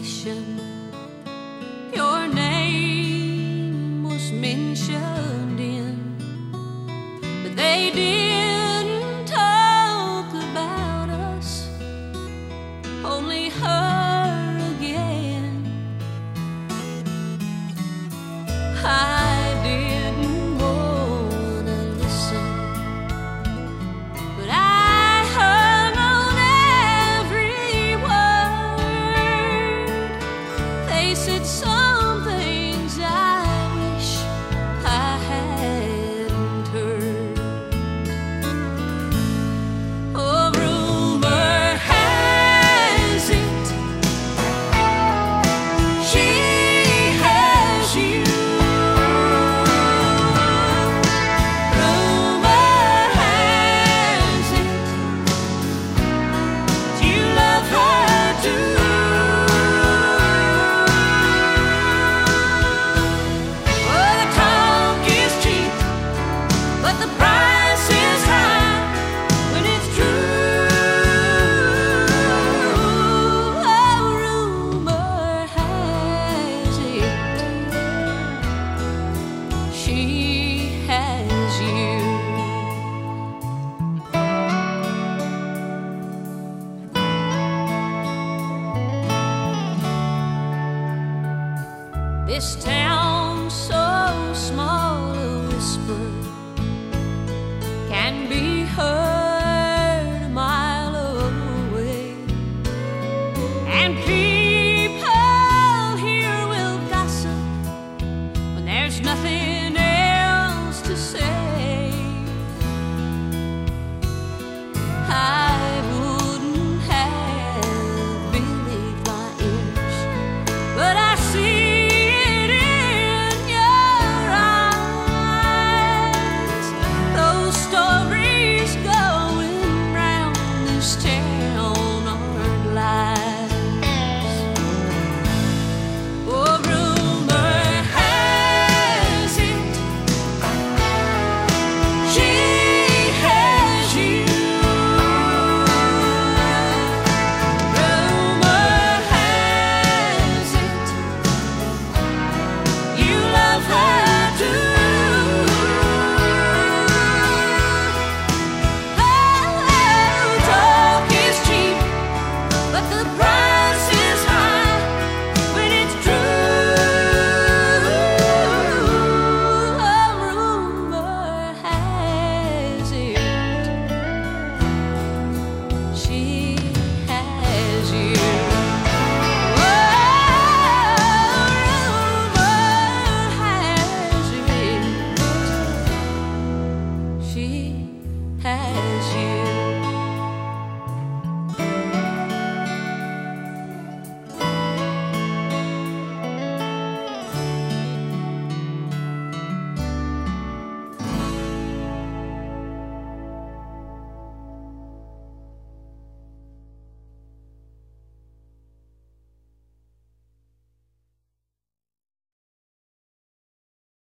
station, your name was mentioned in, but they didn't talk about us, only her again. I didn't wanna listen, but I hung on every word. They said some things I wish I hadn't heard. Oh, rumor has it she has you. Rumor has it you love her too. Oh, the talk is cheap, but the price is high when it's true. Oh, rumor has it she has you. This town so small, a whisper can be heard a mile away, and people here will gossip when there's nothing else to say. I wouldn't have believed my ears, but I see it in your eyes. Those stories going round this town aren't lies. Oh, rumor has it she has you. Rumor has it you love her too. Oh, talk is cheap, but the price is high when it's true. Oh, rumor has it she has you. Oh, rumor has it she has you.